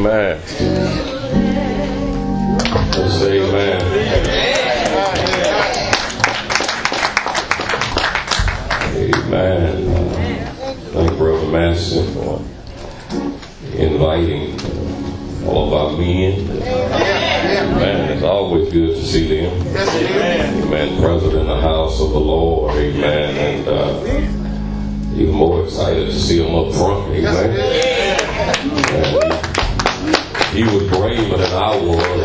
Amen. Let's say amen. Amen. Thank Brother Master for inviting all of our men. Amen. It's always good to see them. Amen. Present in the house of the Lord. Amen. And even more excited to see them up front. Amen. He was braver than I was.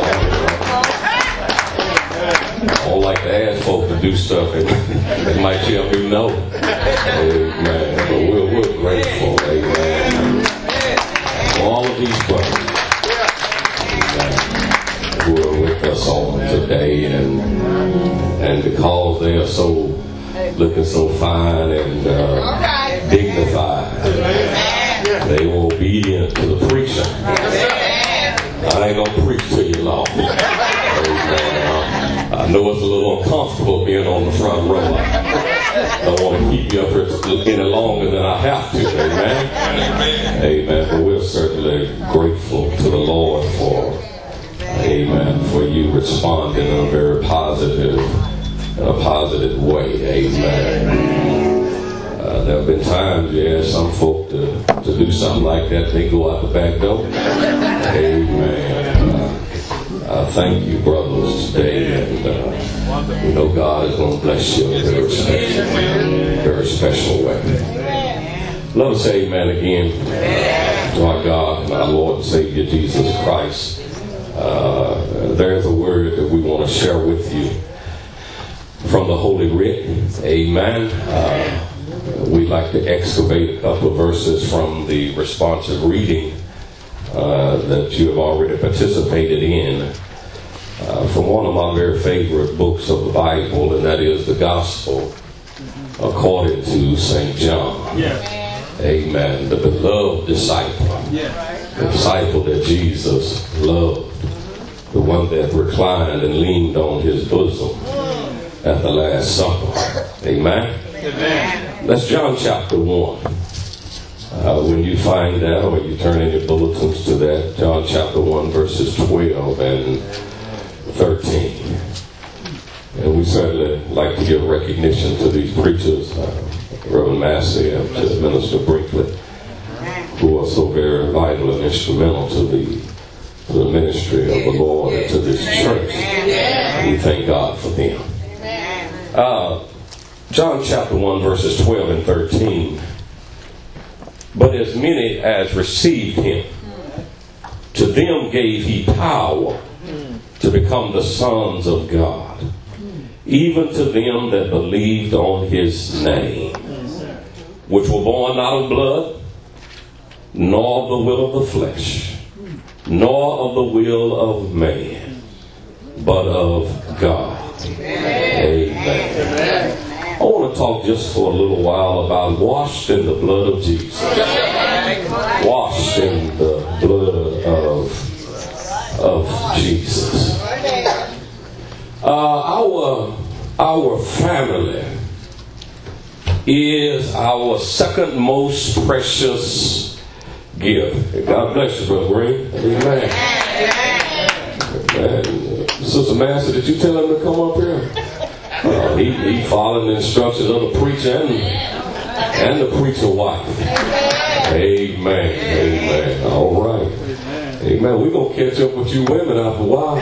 I don't like to ask folks to do stuff that might tell me no. Amen. But we're grateful. Amen. For all of these brothers who are with us on today, and because they are so looking so fine and dignified, they were obedient to the preacher. I ain't gonna preach to you long. I know it's a little uncomfortable being on the front row. I don't want to keep you up here any longer than I have to. Amen. Amen. But we're certainly grateful to the Lord for, amen, for you responding in a very positive way. Amen. There have been times you ask some folk to do something like that, they go out the back door. Amen. Thank you, brothers, today, and we know God is going to bless you in a very special way. Let us say amen again to our God and our Lord and Savior Jesus Christ. There's a word that we want to share with you from the Holy Writ. Amen. We'd like to excavate a couple of verses from the responsive reading that you have already participated in from one of my very favorite books of the Bible, and that is the Gospel according to St. John. Yeah. Amen. The beloved disciple. Yeah. The disciple that Jesus loved. The one that reclined and leaned on his bosom at the Last Supper. Amen. Amen. That's John chapter 1. When you find that, or you turn in your bulletins to that, John chapter 1 verses 12 and 13. And we certainly like to give recognition to these preachers, Reverend Massey and to Minister Brinkley, who are so very vital and instrumental to the ministry of the Lord and to this church. We thank God for them. John chapter 1 verses 12 and 13. But as many as received him, to them gave he power to become the sons of God, even to them that believed on his name, which were born not of blood, nor of the will of the flesh, nor of the will of man, but of God. Amen. I want to talk just for a little while about washed in the blood of Jesus. Washed in the blood of Jesus. Our family is our second most precious gift. God bless you, Brother Green. Amen. Amen. Sister Master, did you tell him to come up here? He followed the instructions of the preacher and the preacher wife. Amen. Amen. All right. Amen. We're going to catch up with you women after a while.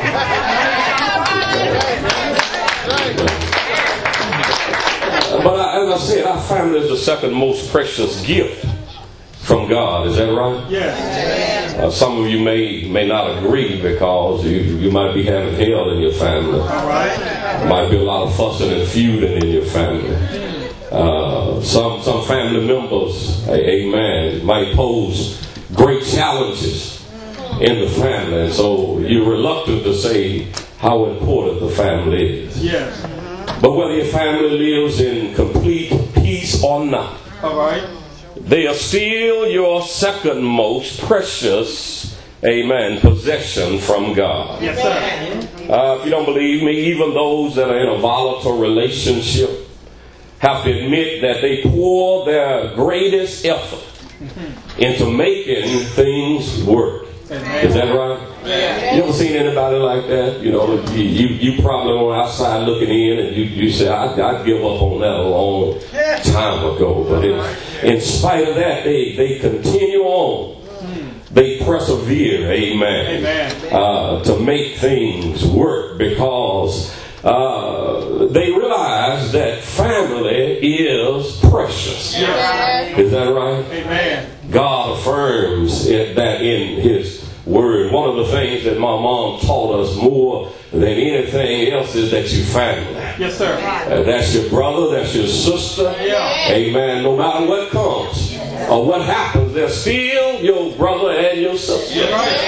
But as I said, our family is the second most precious gift from God. Is that right? Yes. Some of you may not agree because you might be having hell in your family. There might be a lot of fussing and feuding in your family. Some family members, amen, might pose great challenges in the family, and so you're reluctant to say how important the family is. Yes. But whether your family lives in complete peace or not, all right, they are still your second most precious, amen, possession from God. Yes, sir. If you don't believe me, even those that are in a volatile relationship have to admit that they pour their greatest effort into making things work. Is that right? You ever seen anybody like that? You know, you probably on outside looking in, and you say, I'd give up on that a long time ago. But in spite of that, they continue on. They persevere, amen, to make things work, because they realize that family is precious. Is that right? Amen. God affirms that in His Word. One of the things that my mom taught us more than anything else is that you family. Yes, sir. That's your brother, that's your sister. Amen. No matter what comes or what happens, they're still your brother and your sister.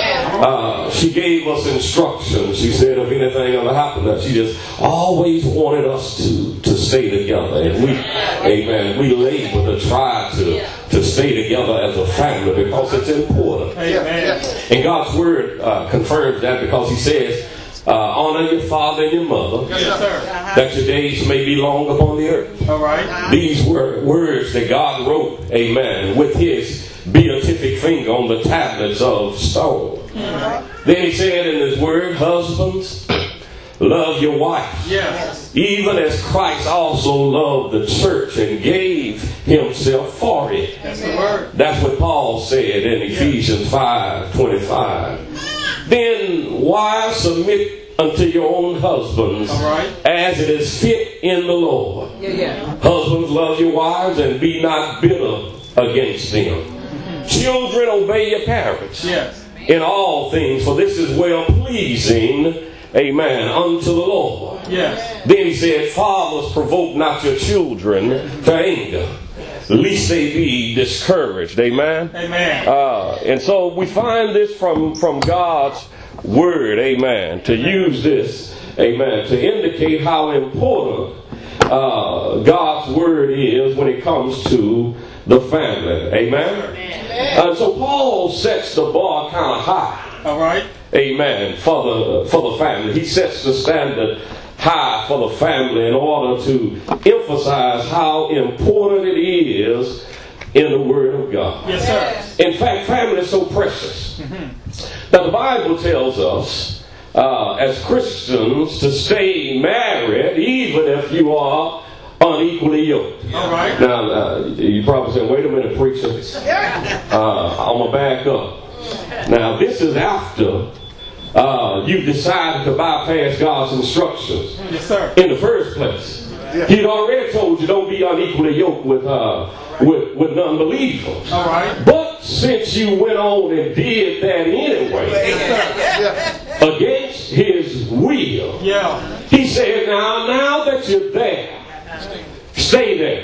She gave us instructions. She said if anything ever happened to us, she just always wanted us to stay together. And we labor to try to stay together as a family, because it's important. Amen. And God's Word confirms that, because He says, honor your father and your mother, that your days may be long upon the earth. All right. These were words that God wrote, amen, with His beatific finger on the tablets of stone. Then He said in His Word, husbands, love your wife, even as Christ also loved the church and gave Himself for it. That's the word. That's what Paul said in Ephesians 5:25. Then wives, submit unto your own husbands, as it is fit in the Lord. Husbands, love your wives and be not bitter against them. Children, obey your parents in all things, for this is well pleasing, amen, unto the Lord. Then He said, fathers, provoke not your children to anger, lest they be discouraged. Amen. And so we find this from God's Word, amen, to use this, amen, to indicate how important God's Word is when it comes to the family. Amen. And so Paul sets the bar kind of high. All right. Amen. For the family. He sets the standard high for the family in order to emphasize how important it is in the Word of God. Yes, sir. In fact, family is so precious. Now, the Bible tells us as Christians to stay married even if you are unequally yoked. All right. Now, you probably say, wait a minute, preacher. I'm going to back up. Now, this is after you've decided to bypass God's instructions in the first place. He'd already told you don't be unequally yoked with non-believers. All right. But since you went on and did that anyway, against His will, He said, now that you're there, stay there.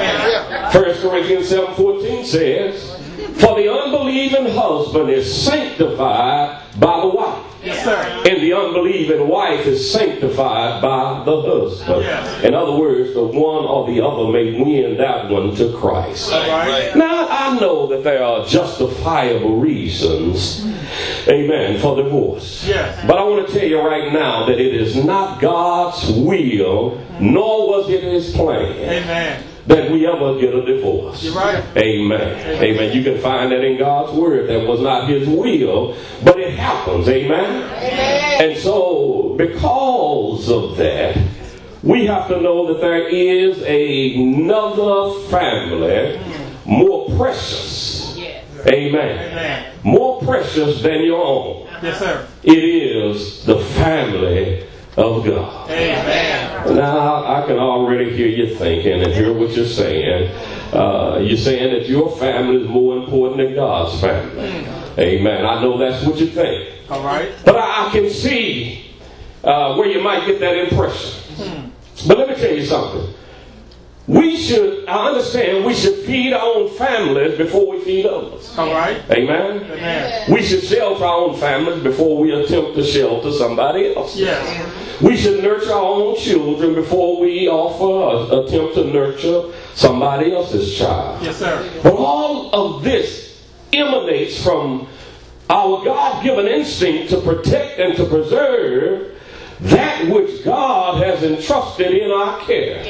1 Corinthians 7:14 says, for the unbelieving husband is sanctified by the wife. And the unbelieving wife is sanctified by the husband. In other words, the one or the other may win that one to Christ. Now, I know that there are justifiable reasons, amen, for divorce. But I want to tell you right now that it is not God's will, nor was it His plan, that we ever get a divorce. Amen. You can find that in God's Word. That was not His will, but it happens. Amen. And so, because of that, we have to know that there is another family more precious. Amen. More precious than your own. It is the family of God. Now, I can already hear you thinking and hear what you're saying. You're saying that your family is more important than God's family. Amen. I know that's what you think. All right. But I can see where you might get that impression. But let me tell you something. I understand we should feed our own families before we feed others. All right. Amen. We should shelter our own families before we attempt to shelter somebody else. We should nurture our own children before we attempt to nurture somebody else's child. But all of this emanates from our God-given instinct to protect and to preserve that which God has entrusted in our care.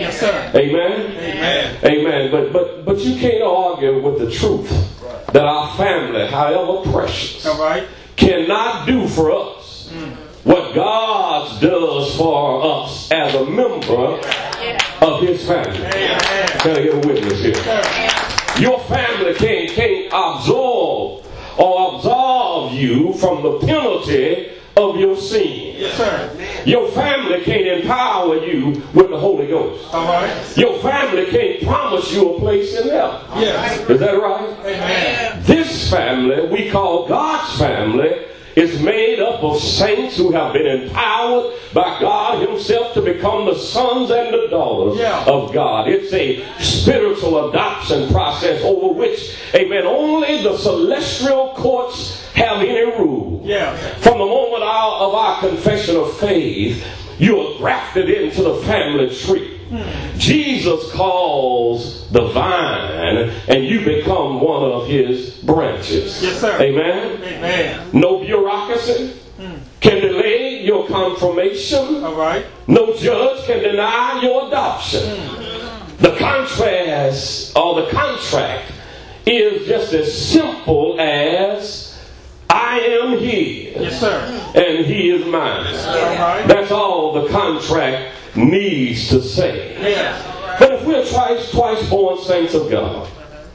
Amen. But you can't argue with the truth that our family, however precious, cannot do for us what God does for us as a member of his family. Can I get a witness here? Your family can't absorb or absolve you from the penalty of your sin. Yes, sir. Your family can't empower you with the Holy Ghost. All right. Your family can't promise you a place in heaven. Yes. Is that right? Amen. This family we call God's family is made up of saints who have been empowered by God himself to become the sons and the daughters of God. It's a spiritual adoption process over which, amen, only the celestial courts have any rule. Yeah. From the moment of our confession of faith, you are grafted into the family tree. Jesus calls the vine, and you become one of his branches. Yes, sir. Amen? Amen. No bureaucracy can delay your confirmation. All right. No judge can deny your adoption. The contrast or the contract is just as simple as I am his. Yes, sir. And he is mine. All right. That's all the contract needs to say. Yes. But if we're twice born saints of God,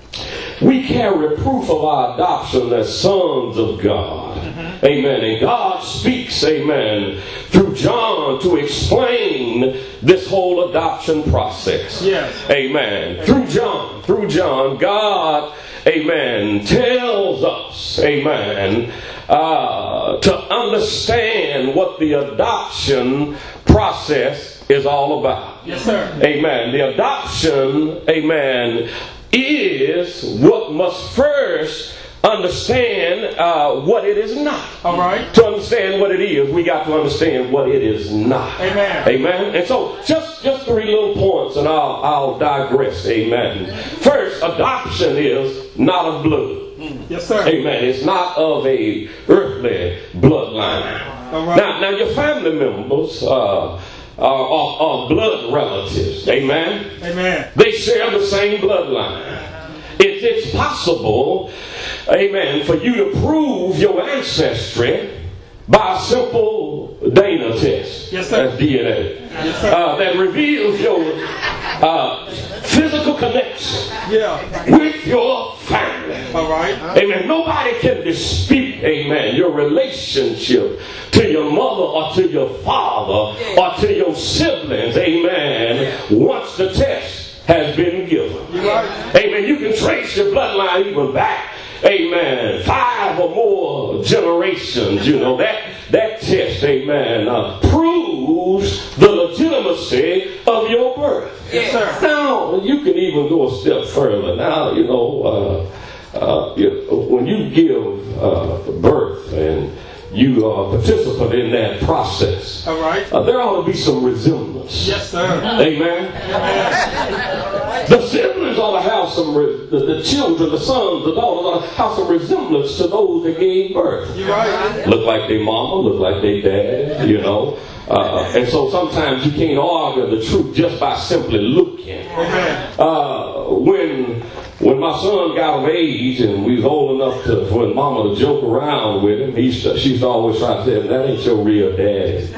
we carry proof of our adoption as sons of God. Amen. And God speaks, amen, through John to explain this whole adoption process. Yes. Amen. Through John, God, amen, tells us, amen, to understand what the adoption process is all about. Yes, sir. Amen. The adoption, amen, is what must first understand what it is not. All right. To understand what it is, we got to understand what it is not. Amen. Amen. And so just 3 little points and I'll digress. Amen. First, adoption is not of blood. Yes, sir. Amen. It's not of a earthly bloodline. All right. Now your family members are blood relatives. Amen. Amen. They share the same bloodline. It's possible, amen, for you to prove your ancestry by a simple Dana test. Yes, sir. That's DNA. Yes, sir. That reveals your physical connection with your family. All right. Amen. Nobody can dispute, amen, your relationship to your mother or to your father or to your siblings, amen, once the test has been given. Right. Amen. You can trace your bloodline even back, amen, 5 or more generations. You know, that test, amen, proves the legitimacy of your birth. Yes, sir. Now, you can even go a step further. Now, you know, when you give birth and you are a participant in that process, all right, there ought to be some resemblance. Yes, sir. Amen. Amen. The siblings ought to have some, the children, the sons, the daughters ought to have some resemblance to those that gave birth. You're right. Look like their mama, look like their dad, you know. And so sometimes you can't argue the truth just by simply looking. Amen. When my son got of age and we was old enough for his mama to joke around with him, she used to always try to say, that ain't your real daddy.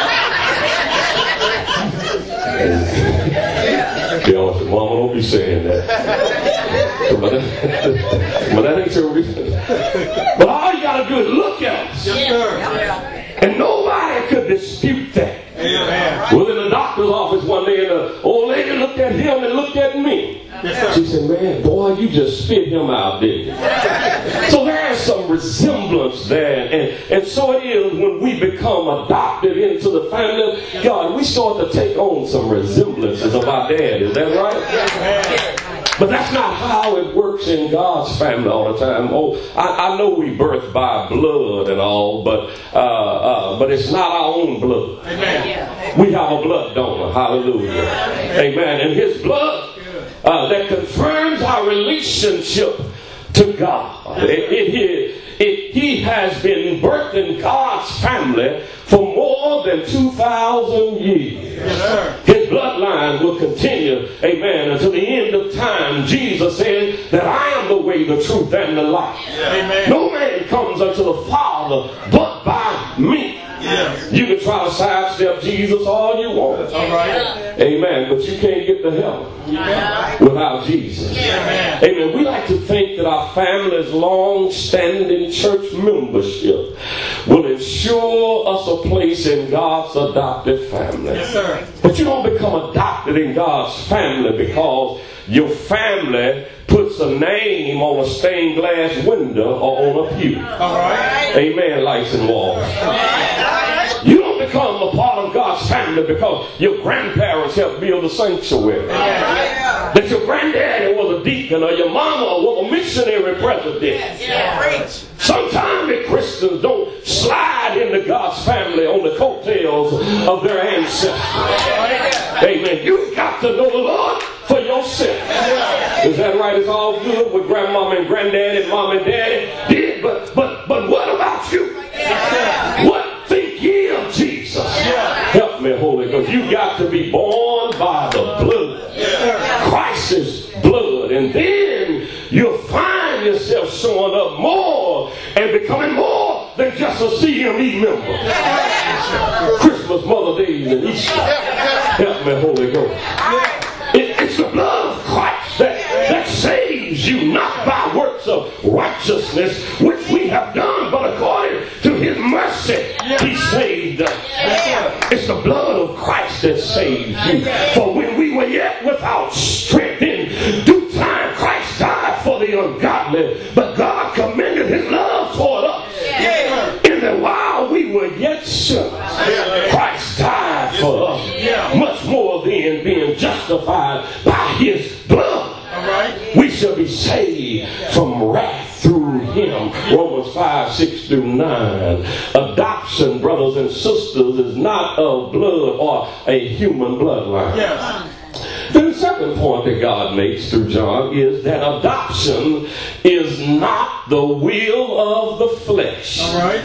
You know, mama, don't be saying that. But that ain't your real daddy. But all you got to do is look at us. Yes, sir. And nobody could dispute that. Amen. Well, in the doctor's office one day, and the old lady looked at him and looked at me. Yes, she said, man, boy, you just spit him out, didn't you? So there's some resemblance there. And so it is when we become adopted into the family. God, we start to take on some resemblances of our dad. Is that right? But that's not how it works in God's family all the time. Oh, I know we birthed by blood and all, but it's not our own blood. Amen. We have a blood donor. Hallelujah. Amen. And his blood that confirms our relationship to God. He has been birthed in God's family for more than 2,000 years. Yes, sir. His bloodline will continue, amen, until the end of time. Jesus said that I am the way, the truth, and the life. Amen. No man comes unto the Father Father but by me. Yes. You can try to sidestep Jesus all you want. That's all right. Amen. But you can't get to heaven without Jesus. Amen. Amen. We like to think that our family's long-standing church membership will ensure us a place in God's adopted family. Yes, sir. But you don't become adopted in God's family because your family puts a name on a stained glass window or on a pew. All right. Amen. Lights and walls. You don't become a part of God's family because your grandparents helped build a sanctuary. That your granddaddy was a deacon or your mama was a missionary president. Sometimes Christians don't slide into God's family on the coattails of their ancestors. Amen. You've got to know the Lord for yourself. Is that right? It's all good with grandmama and granddaddy and mom and daddy did, but what about you? What think ye of Jesus? Help me, Holy Ghost. You got to be born by the blood. Christ's blood. And then you'll find yourself showing up more and becoming more than just a CME member. Christmas, Mother's Day, and Easter. Help me, Holy Ghost. It's the blood of Christ that saves you, not by works of righteousness which we have done, but according to his mercy he saved us. It's the blood of Christ that saves you. For when we were yet without strength, in due time Christ died for the ungodly, but God commended his love toward us in that while we were yet sinners, Christ died for us. Much more than being justified by his blood, we shall be saved from wrath through him. Romans 5:6-9. Adoption, brothers and sisters, is not of blood or a human bloodline. Then the second point that God makes through John is that adoption is not the will of the flesh.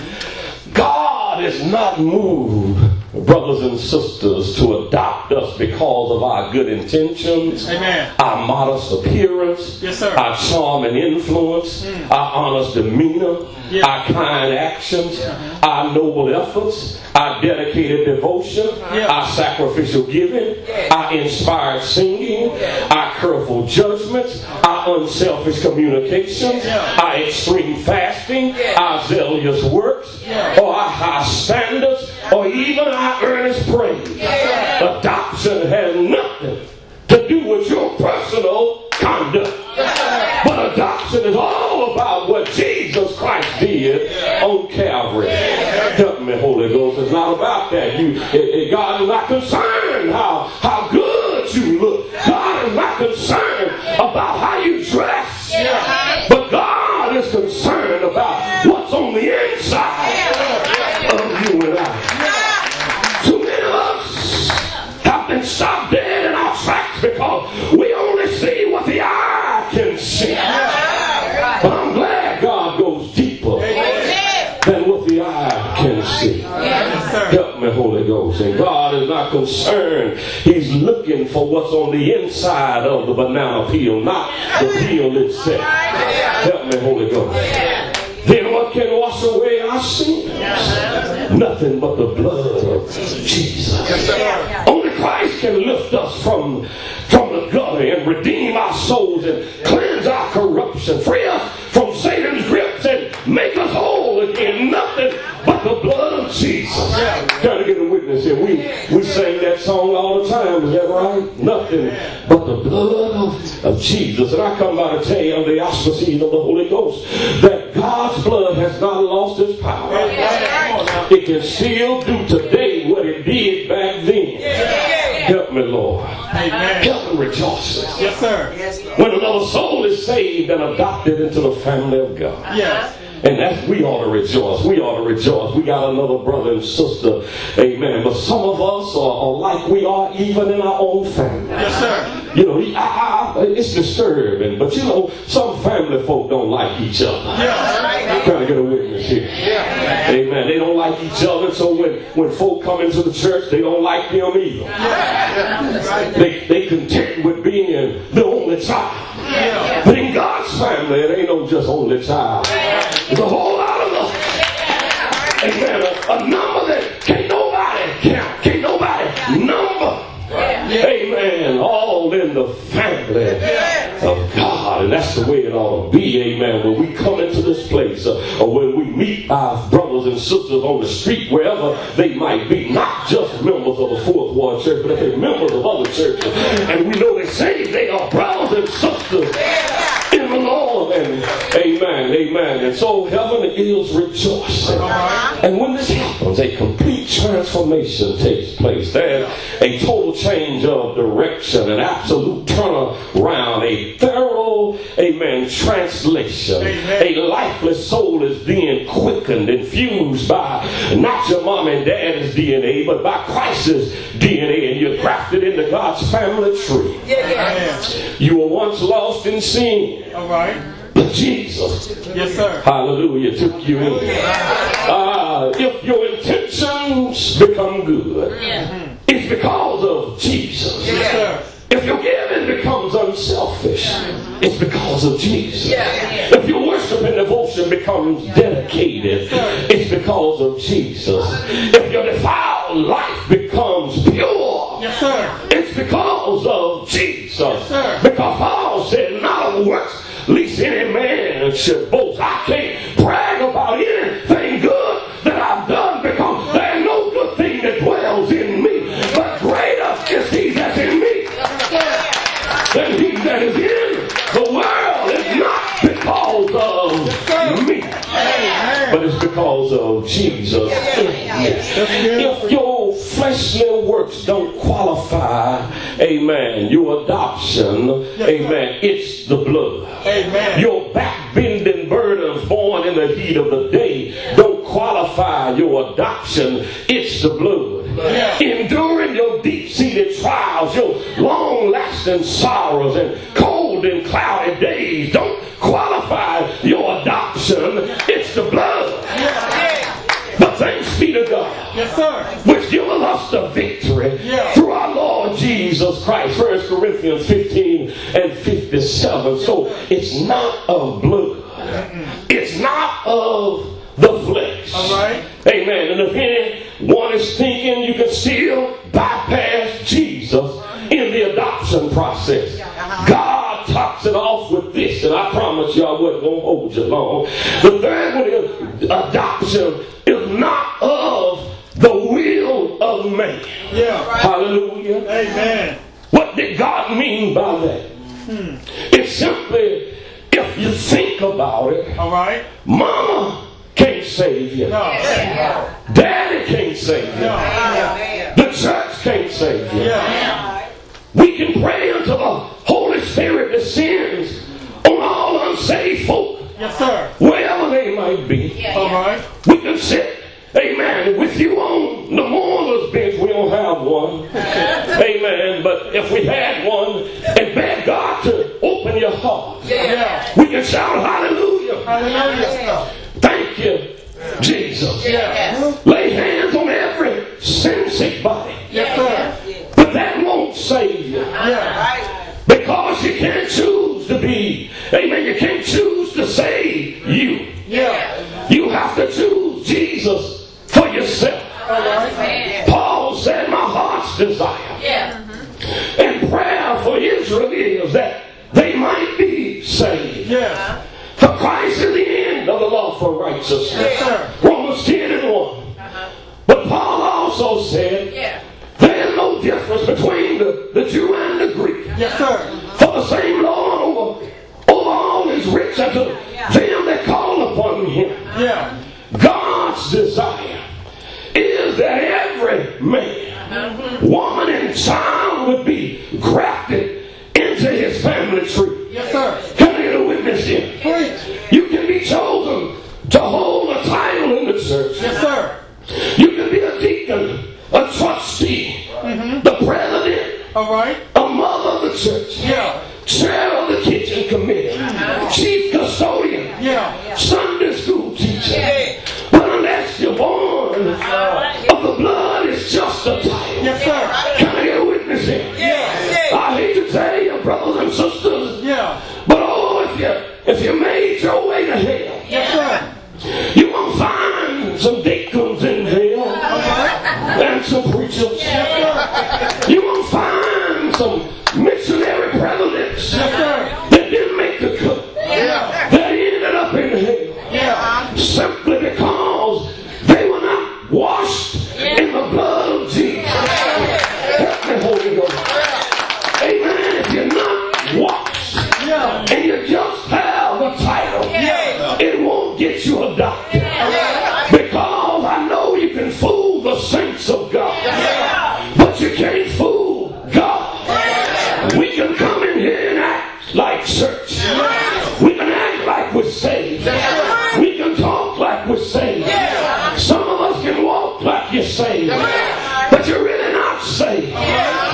God is not moved, brothers and sisters, to adopt us because of our good intentions, our modest appearance, our charm and influence, our honest demeanor, our kind actions, our noble efforts, our dedicated devotion, our sacrificial giving, our inspired singing, our careful judgments, our unselfish communications, our extreme fasting, our zealous works, or our high standards, or even our earnest praise. Adoption has nothing to do with your personal conduct. But adoption is all about what Jesus Christ did on Calvary. Help me, Holy Ghost. It's not about that. God is not concerned how good you look. God is not concerned about how you dress. But God is concerned about what's on the inside of you and I. Too many of us have been stopped dead in our tracks because we only see what the eye can see. But I'm glad God goes deeper than what the eye can see. Help me, Holy Ghost. And God is not concerned. He's looking for what's on the inside of the banana peel, not the peel itself. Help me, Holy Ghost. Then what can wash away our sins? Nothing but the blood of Jesus. Only Christ can lift us from the gutter and redeem our souls and cleanse our corruption, free us from Satan's grips and make us whole again. Nothing but the blood of Jesus. Trying to get a witness here. We sing that song all the time. Is that right? Nothing but the blood of Jesus. And I come by to tell you, under the auspices of the Holy Ghost, that God's blood has not lost its power. It can still do today what it did back then. Help me, Lord. Help me rejoice. Yes, sir. When another soul is saved and adopted into the family of God. Yes. And that's, we ought to rejoice. We ought to rejoice. We got another brother and sister. Amen. But some of us are like we are even in our own family. Yes, sir. You know, it's disturbing. But you know, some family folk don't like each other. I'm trying to get a witness here. Amen. They don't like each other. So when folk come into the church, they don't like them either. They content with being the only child. But in God's family, it ain't no just only child. There's a whole lot of us. a number that can't nobody count, can't nobody number. Amen. All in the family of God. And that's the way it ought to be. Amen. When we come into this place or when we meet our brothers and sisters on the street, wherever they might be, not just members of the Fourth Ward Church, but if they're members of other churches, and we know they say they are brothers and sisters in the Lord. And amen. Amen. And so heaven is rejoicing. And when this happens, a complete transformation takes place. There's a total change of direction, an absolute turnaround, a thorough, amen, translation. A lifeless soul is being quickened, infused by not your mom and dad's DNA, but by Christ's DNA, and you're grafted into God's family tree. You were once lost in sin. All right. But Jesus, Yes, sir. hallelujah, took you in. If your intentions become good, it's because of Jesus. Yes, sir. If your giving becomes unselfish, it's because of Jesus. If your worship and devotion becomes dedicated, it's because of Jesus. If your defiled life becomes pure, Yes, sir. it's because of Jesus. Yes, sir. Because Paul said, not of works, lest any man should boast. I can't brag about anything good that I've done, because there's no good thing that dwells in me, but greater is he that's in me than he that is in the world. It's not because of me, but it's because of Jesus. If your fleshly works don't qualify, amen, your adoption, amen, it's the blood. Amen. Your back-bending burdens born in the heat of the day don't qualify your adoption. It's the blood. Enduring your deep-seated trials, your long-lasting sorrows and cold and cloudy days don't qualify your adoption. It's the blood. But thanks be to God, Yes, sir. which giveth us the victory through our Lord Jesus Christ. 1 Corinthians 15 and 57. So it's not of blood. It's not of the flesh. All right. Amen. And if anyone is thinking you can still bypass Jesus in the adoption process, God tops it off with this, and I promise you I wasn't going to hold you long. The third one is adoption is not of the will of man. Hallelujah. Amen. What did God mean by that? It's simply, if you think about it, All right. mama can't save you. No. Daddy can't save you. No. The church can't save you. Yeah. We can pray until the Holy Spirit descends on all unsaved folk, Yes, sir. wherever they might be. All right. We can sit, amen, with you on the mourner's bench. We don't have one. Amen. But if we had one, and beg God to open your heart, Yeah. we can shout hallelujah. Hallelujah. Thank you, Jesus. Yeah. Lay hands on every sin-sick body. Yes, sir. But that won't save you. Yeah. Because you can't choose to be, amen, you can't choose to save you. Yeah. You have to choose Jesus for yourself. All right. Paul said, my heart's desire and prayer for Israel is that they might be saved. Yeah. For Christ is the end of the law for righteousness. Yes, sir. Romans 10 and 1. But Paul also said, there's no difference between the Jew and the Greek. Yes, sir. For the same Lord over all is rich unto them that call upon him. Yeah. God's desire is that every man, woman, and child would be grafted into his family tree. Yes, sir. Can I get a witness here? Preach. You can be chosen to hold a title in the church. Yes, sir. You can be a deacon, a trustee, the president, All right. a mother of the church, Yeah. chair of the kitchen committee, chief custodian, Yeah. Sunday school teacher. But unless you're born of the blood, it's just a title. Yes, sir. Can I get a witness here? Yeah. I hate to tell you, brothers and sisters, Yeah. but if you made your way to hell, Yes, sir. you won't find some deacons in hell.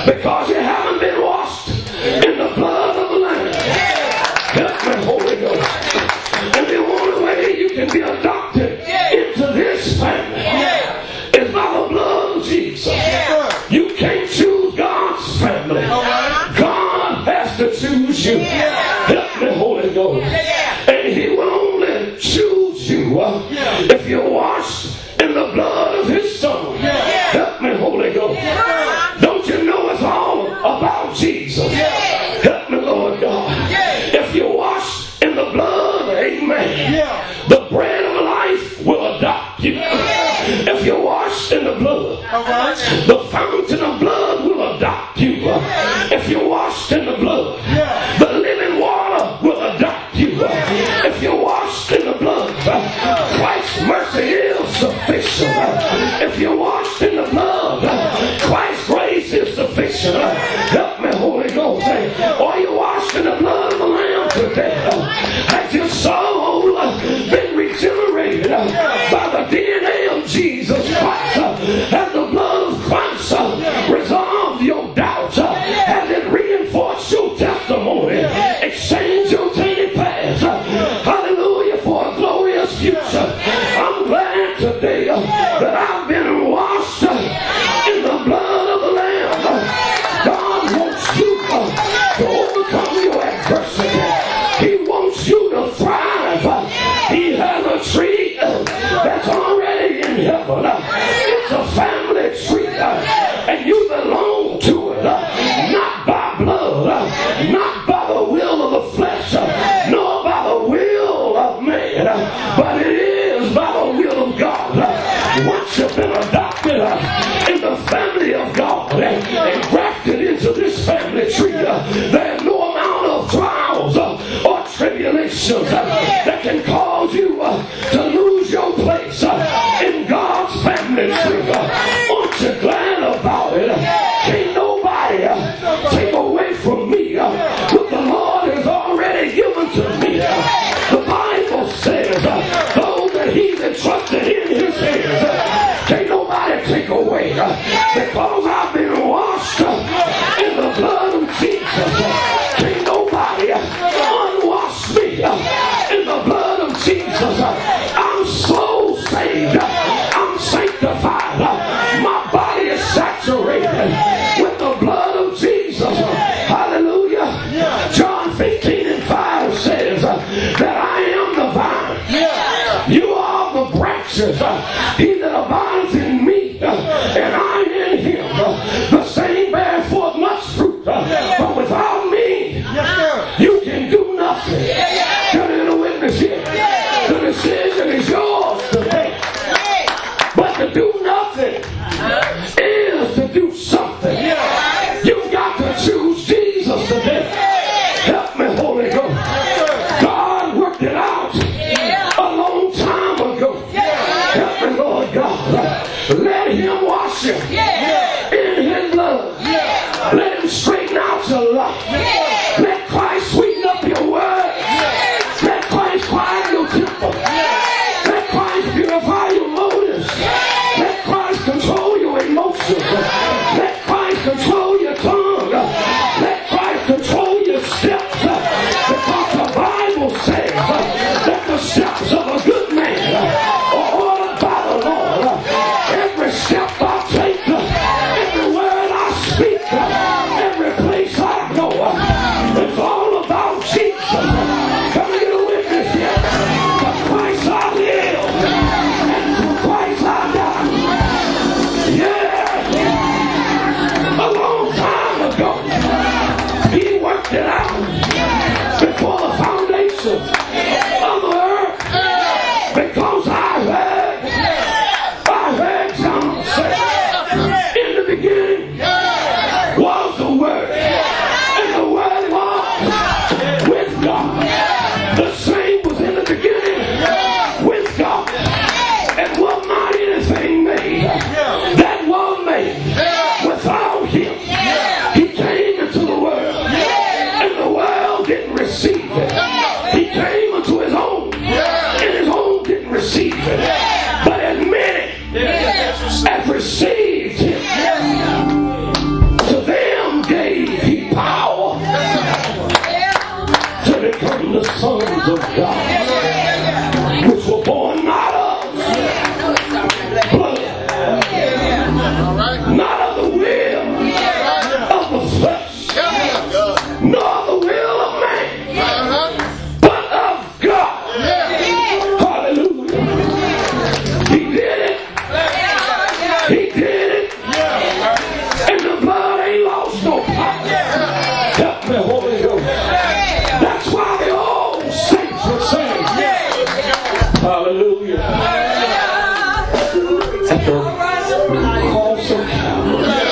Because you haven't been washed in the blood of the Lamb. Help me, Holy Ghost. And the only way you can be adopted into this family is by the blood of Jesus. You can't choose God's family. God has to choose you. Help me, Holy Ghost. And He will only choose you if you're washed in the blood of His Son. Help me, Holy Ghost. Don't you know it's all about Jesus? Help me, Lord God. If you're washed in the blood, amen, the bread of life will adopt you. If you're washed in the blood, the fountain of blood will adopt you. If you're washed in the blood, the living water will adopt you. If you're washed in the blood, Christ's mercy is sufficient. If you're washed in the blood, Christ's grace is sufficient. Help me, Holy Ghost. Are you washed in the blood of the Lamb today? Has your soul been regenerated by the DNA of Jesus Christ? Has the blood of Christ resolved your doubts? Has it reinforced your testimony? Exchange your tainted past. Hallelujah, for a glorious future. I'm glad today that I've been washed in the blood of the Lamb. God wants you to overcome your adversity. He wants you to thrive. He has a tree that's already in heaven. It's a family tree, and you belong to it, not by blood, not by the will of the flesh, nor by the will of man, but it is by the will of God. Once you've been adopted in the family of God and grafted into this family tree, there's no amount of trials or tribulations that can cause you to lose your place in God's family tree. Aren't you glad about it? Can't nobody take away from me what the Lord has already given to me. The Bible says, those that He that trusted in His hands, can't nobody take away, because I've been washed in the blood of Jesus. Can't nobody unwash me in the blood of Jesus. I'm so saved. I'm sanctified. My body is saturated with the blood of Jesus. Hallelujah. John 15:5 says that I am the vine. You are the branches. He that abideth in me and I in him, the same bear forth much fruit. But without me, you can do nothing. Can I get a witness here? The decision is yours today. But to do nothing is to do something. You've got to choose Jesus today. Help me, Holy Ghost. God worked it out a long time ago. Help me, Lord God. Let Him wash you in His blood. Let Him straighten out your life. Let Christ sweeten up your word. Let Christ quiet your temper. Let Christ purify your motives. Let Christ control your emotions. Let Christ control your tongue. Let Christ control your steps. Because the Bible says that the steps of a good man are ordered by the Lord. Every step I take, every word I speak, every place I go, it's all about Jesus. Can I get a witness here? For Christ I live, and for Christ I die. Yeah! A long time ago, He worked it out before the foundation of the earth. Because I heard John say, in the beginning was the Word, and the Word was with God. The same was in the beginning with God. And was not anything made that was made without Him. He came into the world, and the world didn't receive it. He came God, which were born not of blood, not of the will of the flesh, nor the will of man, but of God. Hallelujah. He did it. He did it. And the blood ain't lost no power. Help me, Holy Ghost. That's why the old saints were saying, hallelujah. At the cross of Calvary,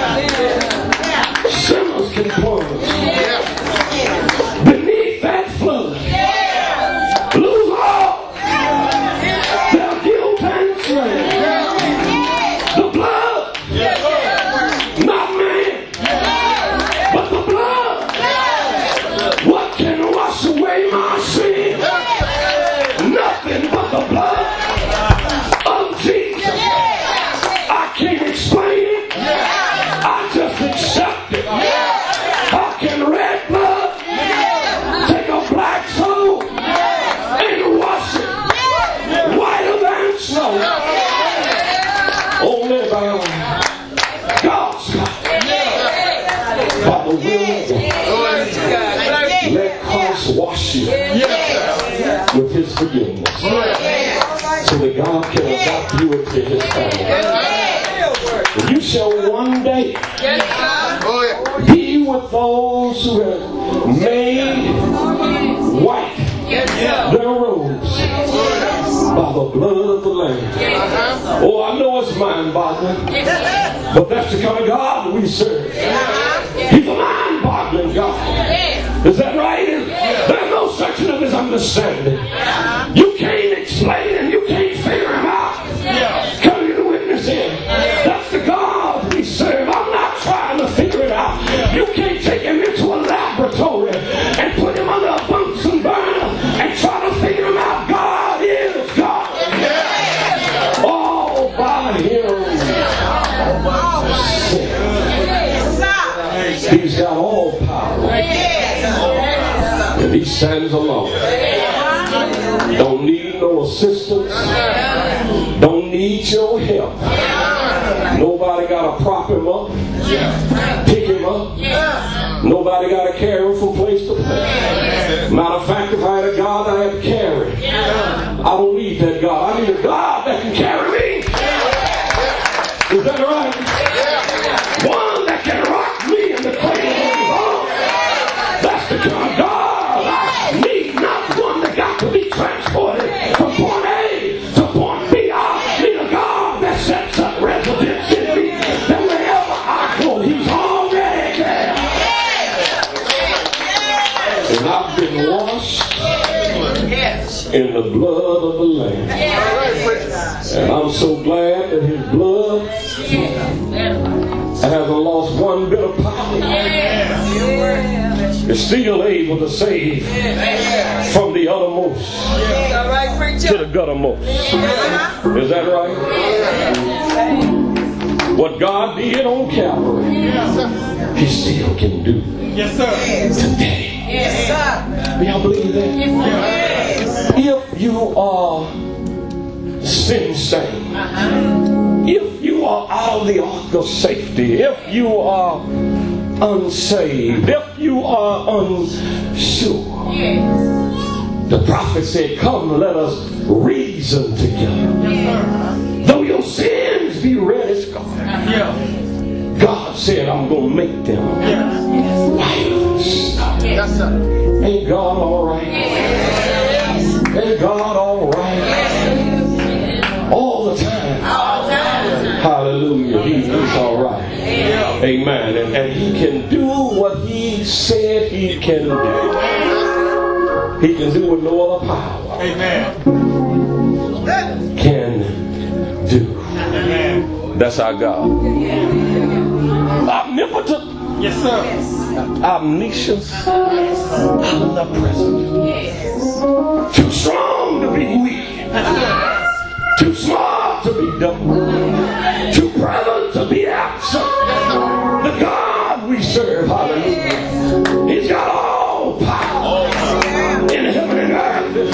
sinners can plunge beneath that flood, lose all their guilt and shame. The blood, not man, but the blood. What can wash away my sin? Nothing but the blood of Jesus. I can't explain it. I just accept it. How can red blood take a black soul and wash it whiter than snow? Only by God's power, by the will of God. Let Christ wash you with His forgiveness, so that God can adopt you into His family. And you shall one day be with those who have made white their robes by the blood of the Lamb. Oh, I know it's mind-boggling, but that's the kind of God we serve. He's a mind-boggling God. Is that right? There's no such thing as understanding. You can't explain Him. You can't figure Him out. Come to the witness in. That's the God we serve. I'm not trying to figure it out. You can't take Him into a laboratory and put Him under a Bunsen burner and try to figure Him out. God is God. All by Him. He's got all power. And He stands alone. Don't need no assistance. Don't need your help. Nobody got to prop Him up, pick Him up. Nobody got to carry Him from place to place. Matter of fact, if I had a God I had to carry, I don't need that God. I need a God that can carry me. Is that right? One that can rock me in the cradle of His arms. That's the kind of God I need. Not one that got to be transported from point A to point B. I need a God that sets up residence in me. That wherever I go, He's already there. And I've been washed in the blood of the Lamb. And I'm so glad that His blood hasn't lost one bit of power. It's still able to save from the uttermost to the guttermost. Is that right? What God did on Calvary, He still can do today. Do y'all believe that? If you are sin-stained, if you are out of the ark of safety, if you are unsaved, if you are unsure, the prophet said, come, let us reason together. Though your sins be red as scarlet, God said, I'm going to make them white as snow. Ain't God all right? Ain't God all right? All the time. Hallelujah. He is all right. Amen. And He can do what He said He can do. He can do what no other power can do. That's our God. Omnipotent. Yes, sir. Omniscience. Omnipresent. Too strong to be weak. Too smart to be dumb. Too present to be absent. The God we serve, hallelujah, He's got all power in heaven and earth.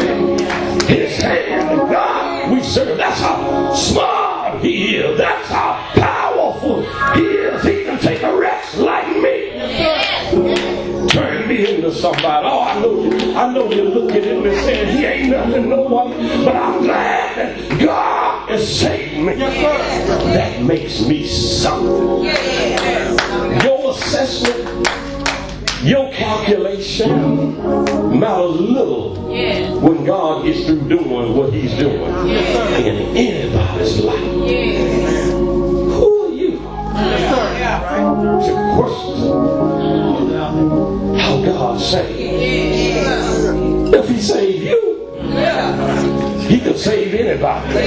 understand the God we serve. That's how smart he is. That's how powerful he is. He can take a wretch like me, turn me into somebody. Oh, I know you're looking at him and saying he ain't nothing, no one, but I'm glad that God has saved me. That makes me something. Your assessment, your calculation matters little when God gets through doing what he's doing in anybody's life. Who are you? It's a question. How God saved. If he saved you, he could save anybody.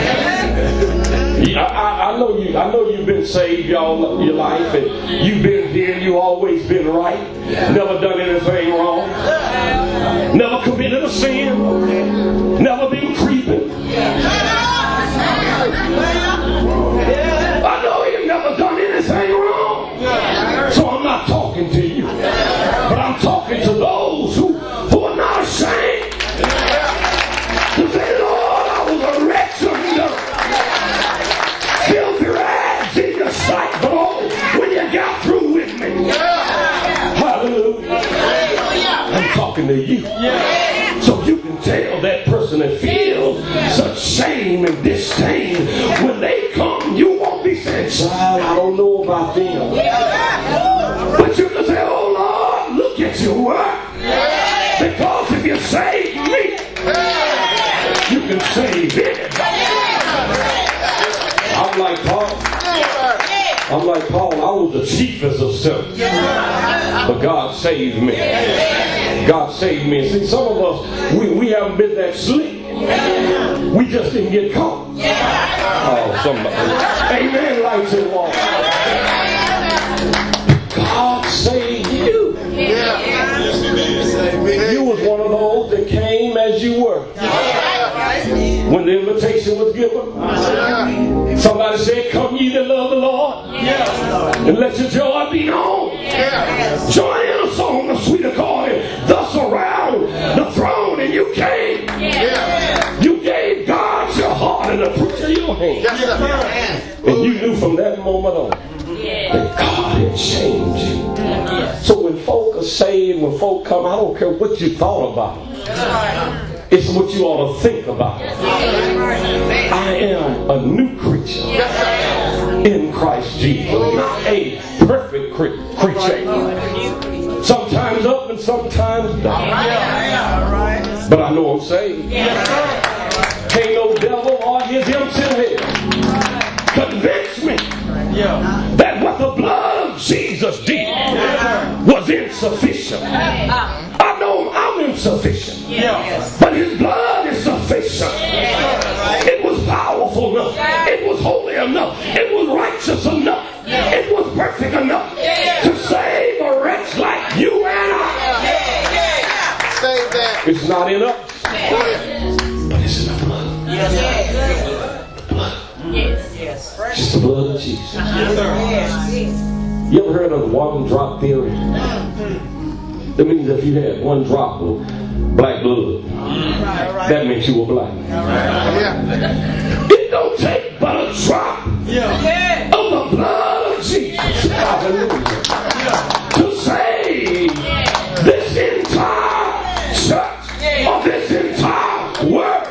I know you've been saved all your life, and you've been here, you always been right, never done anything wrong, never committed a sin, never been creeping. I know you've never done anything wrong, so I'm not talking to you, but I'm talking to those who are not ashamed to say, Lord, I was a wretch under filthy rags in your sight, but oh, when you got through with me, hallelujah, I'm talking to you. So you can tell that person that feels such shame and disdain, when they come, you won't be saying, child, I don't know about them. But you can say, oh Lord, look at your work. Because if you save me, you can save anybody. I'm like Paul. I was the chiefest of sinners, but God saved me. God saved me. See, some of us, we haven't been that slick. We just didn't get caught. Oh, somebody. Amen. Lights and walk. God saved you. You was one of those that came as you were. When the invitation was given, somebody said, come ye that love the Lord, and let your joy be known. Join in a song of sweet accord, thus around the throne, and you came. You gave God your heart and the fruit of your hand. And you knew from that moment on that God had changed you. So when folk are saved, when folk come, I don't care what you thought about them. It's what you ought to think about. I am a new creature in Christ Jesus. Not a perfect creature. Sometimes up and sometimes down. But I know I'm saved. Can't no devil or his imps in hell convince me that what the blood of Jesus did was insufficient. I know I'm insufficient, but his blood is sufficient. It was powerful enough. It was holy enough. It was righteous enough. It was perfect enough to save a wretch like you and I. It's not in us, but it's in the blood. The blood. It's the blood of Jesus. You ever heard of one drop theory? That means if you had one drop of black blood, that means you were black. It don't take but a drop of the blood of Jesus, hallelujah, to save this entire church or this entire world.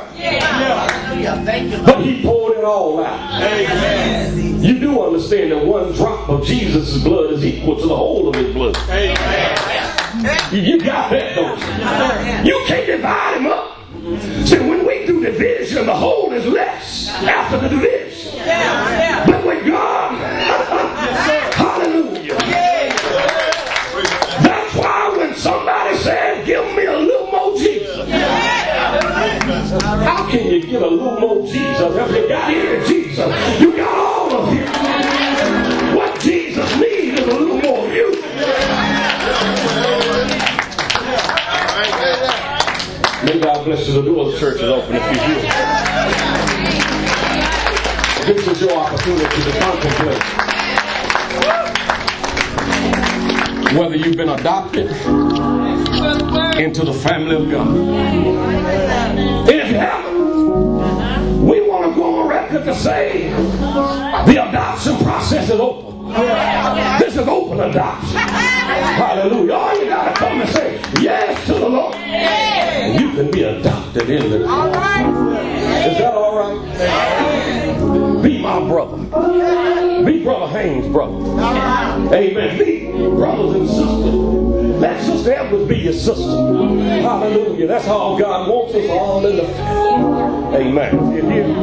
But he poured it all out. You do understand that one drop of Jesus' blood is equal to the whole of his blood. You got that, don't you? You can't divide him up. See, when we do division, the whole is less after the division. But when God, hallelujah. That's why when somebody says, give me a little more Jesus. How can you get a little more Jesus if you got any Jesus? You got all of him. What Jesus needs is a little more of you. May God bless you. The door of the church is open if you're here. This is your opportunity to contemplate whether you've been adopted into the family of God. And if you haven't saved, the adoption process is open. This is open adoption. Hallelujah. All you got to come and say yes to the Lord. And you can be adopted in the kingdom. Is that all right? Be my brother. Be Brother Haynes' brother. Amen. Be brothers and sisters. Let Sister Edwards be your sister. Hallelujah. That's how God wants us all in the family. Amen. You hear?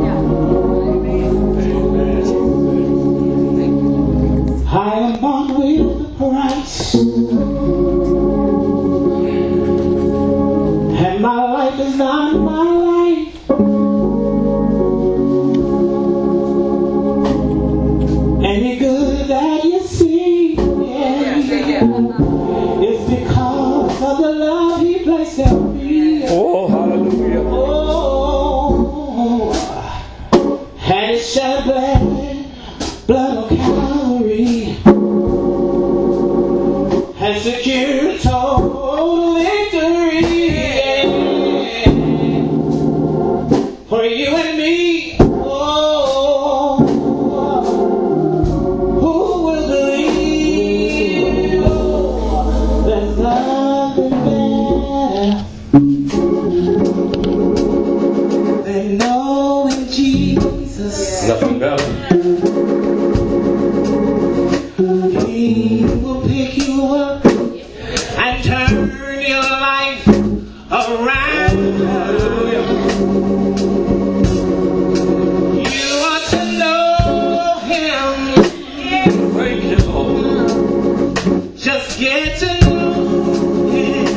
I am bought with a price, and my life is not my life. Any good that you see is because of the love He placed in me. Oh, hallelujah. Oh, and it shed blood on Calvary and secured total victory for you and me. Oh, who will believe? There's nothing better than knowing Jesus. Nothing better. He will pick you up and turn your life around. You ought to know Him. Thank you, Lord. Just get to know Him.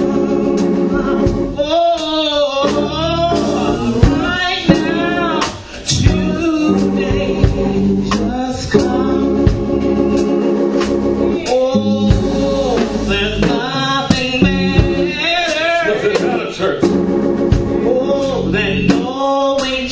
Oh, right now, today, just come. Oh, there's nothing better. Nothing better, church. Oh, than knowing